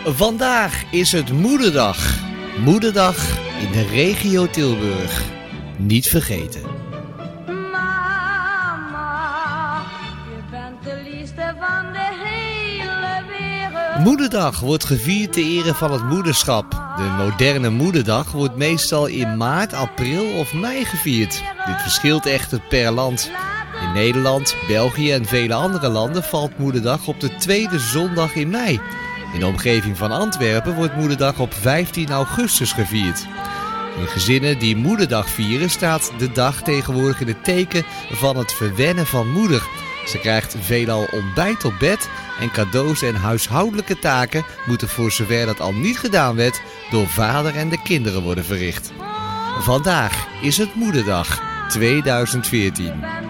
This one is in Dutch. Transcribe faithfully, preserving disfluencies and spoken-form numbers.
Vandaag is het Moederdag. Moederdag in de regio Tilburg. Niet vergeten. Mama, je bent de liefste van de hele wereld. Moederdag wordt gevierd ter ere van het moederschap. De moderne Moederdag wordt meestal in maart, april of mei gevierd. Dit verschilt echter per land. In Nederland, België en vele andere landen valt Moederdag op de tweede zondag in mei. In de omgeving van Antwerpen wordt Moederdag op vijftien augustus gevierd. In gezinnen die Moederdag vieren staat de dag tegenwoordig in het teken van het verwennen van moeder. Ze krijgt veelal ontbijt op bed en cadeaus en huishoudelijke taken moeten voor zover dat al niet gedaan werd door vader en de kinderen worden verricht. Vandaag is het Moederdag tweeduizend veertien.